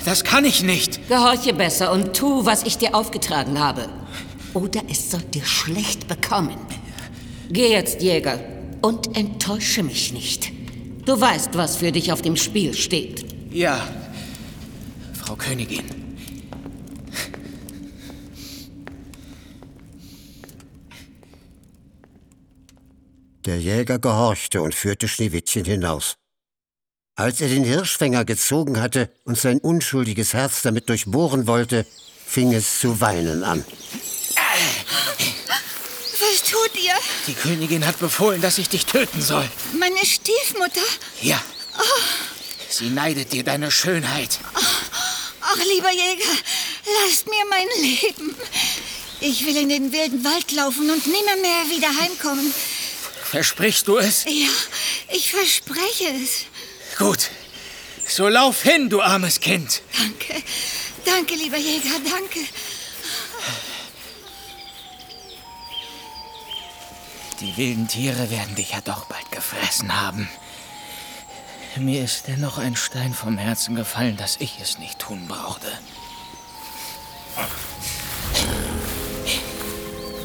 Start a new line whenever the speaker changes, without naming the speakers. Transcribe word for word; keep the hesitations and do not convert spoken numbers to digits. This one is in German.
Das kann ich nicht.
Gehorche besser und tu, was ich dir aufgetragen habe. Oder es soll dir schlecht bekommen. Geh jetzt, Jäger, und enttäusche mich nicht. Du weißt, was für dich auf dem Spiel steht.
Ja, Frau Königin.
Der Jäger gehorchte und führte Schneewittchen hinaus. Als er den Hirschfänger gezogen hatte und sein unschuldiges Herz damit durchbohren wollte, fing es zu weinen an.
Was tut ihr?
Die Königin hat befohlen, dass ich dich töten soll.
Meine Stiefmutter?
Ja. Oh. Sie neidet dir deine Schönheit.
Oh. Ach, lieber Jäger, lasst mir mein Leben. Ich will in den wilden Wald laufen und nimmermehr wieder heimkommen.
Versprichst du es?
Ja, ich verspreche es.
Gut. So lauf hin, du armes Kind.
Danke. Danke, lieber Jäger, danke.
Die wilden Tiere werden dich ja doch bald gefressen haben. Mir ist dennoch ein Stein vom Herzen gefallen, dass ich es nicht tun brauchte.